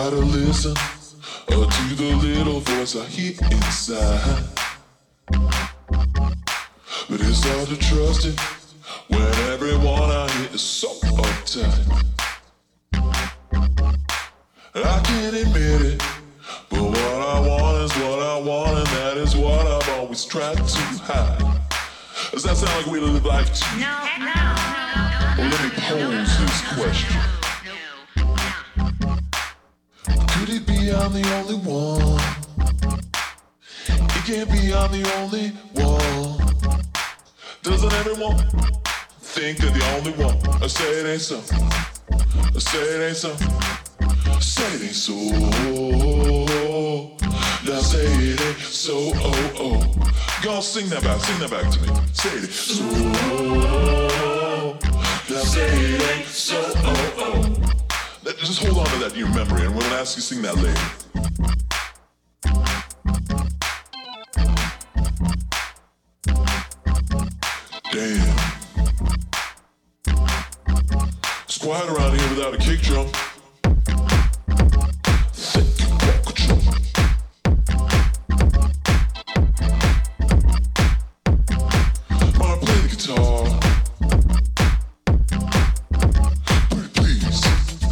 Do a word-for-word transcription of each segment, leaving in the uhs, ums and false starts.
try to listen uh, to the little voice I hear inside. But it's hard to trust it when everyone I hear is so uptight. I can't admit it, but what I want is what I want, and that is what I've always tried to hide. Does that sound like we live life to you? No, no, no. Well, let me pose this question. Could it be I'm the only one? It can't be I'm the only one. Doesn't everyone think they're the only one? I say it ain't so. I say it ain't so. Say it ain't so. Now say it ain't so. Oh oh. Y'all sing that back. Sing that back to me. Say it ain't so. Now say it ain't so. Oh oh. Just hold on to that in your memory, and we'll ask you to sing that later. Damn. It's quiet around here without a kick drum. Think you walk a drum. Mark, play the guitar. Pretty please.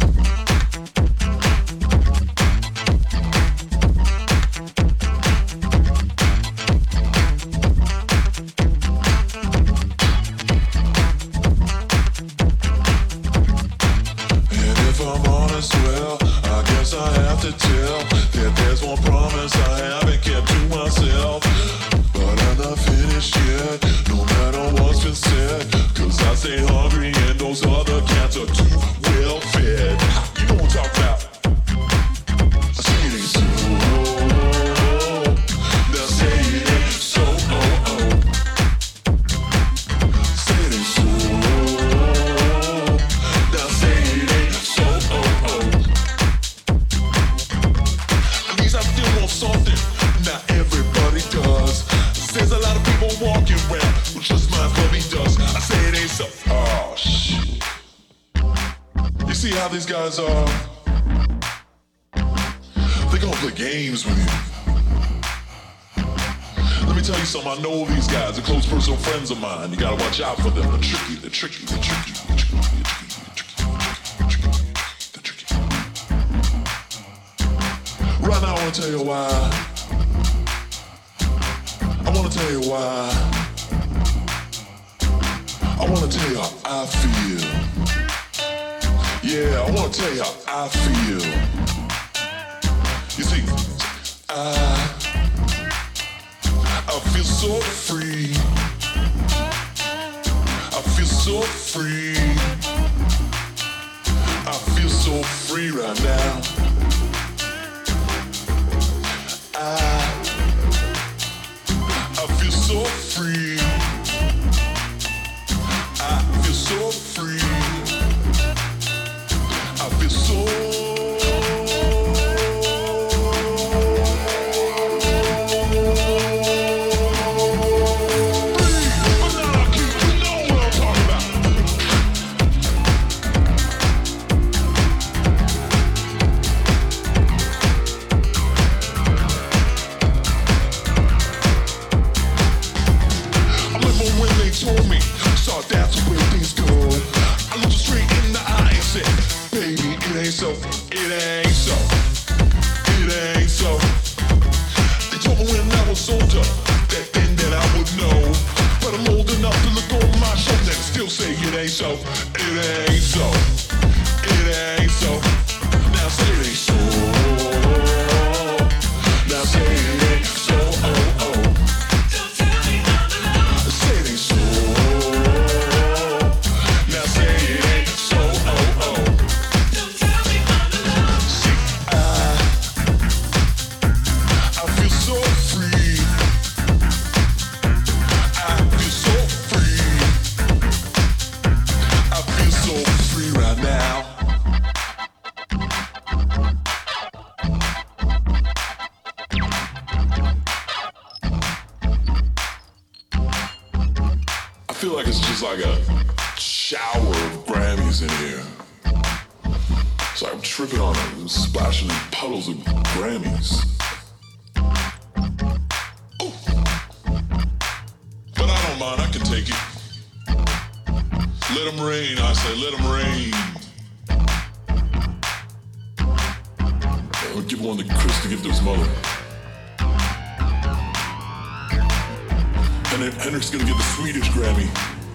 Well, I guess I have to tell that there's one promise I haven't kept to myself. But I'm not finished yet, no matter what's been said. Cause I stay hungry and those other cats are too well fed. You know what I'm talking about. I say it ain't so. Now say it ain't so. Oh oh. Say it ain't so. Now say it ain't so. Oh oh. Something not everybody does. There's a lot of people walking around who just mind what he does. I say it ain't so. Oh shit. You see how these guys are? They gonna play games with you. Let me tell you something. I know these guys. They're close personal friends of mine. You gotta watch out for them. They're tricky. They're tricky. They're tricky. They're tricky. They're tricky. Right now I want to tell you why. I want to tell you why. I want to tell you how I feel. Yeah, I want to tell you how I feel. You see, I, I feel so free. I feel so free. I feel so free right now. I, I feel so free. I feel so free. I feel so told me, so that's the way things go. I looked straight in the eye and said, baby, it ain't so, it ain't so, it ain't so. They told me when I was older, that then that I would know. But I'm old enough to look over my shoulder and still say it ain't so, it ain't so, it ain't so. Now say it ain't so. Now say it ain't so, oh, oh. I feel like it's just like a shower of Grammys in here. So I'm tripping on it and splashing in puddles of Grammys. Oh. But I don't mind, I can take it. Let 'em rain, I say, let 'em rain. I'll give one to Chris to give to his mother. And then Hendrix gonna get the Swedish Grammy.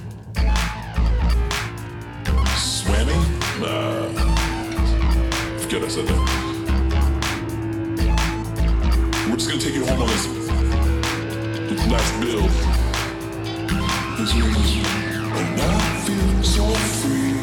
Swammy? Nah. Forget I said that. We're just gonna take it home on this last build. And I feel so free.